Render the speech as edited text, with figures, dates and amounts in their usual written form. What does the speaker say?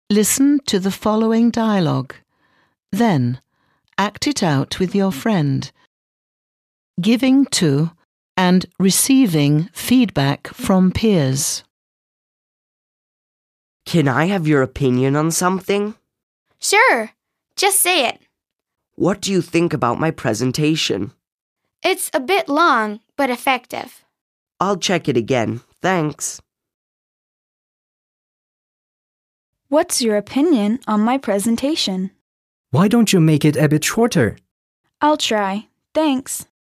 Listen to the following dialogue. Then, act it out with your friend, giving to and receiving feedback from peers. Can I have your opinion on something? Sure, just say it. What do you think about my presentation? It's a bit long, but effective. I'll check it again. Thanks. What's your opinion on my presentation? Why don't you make it a bit shorter? I'll try. Thanks.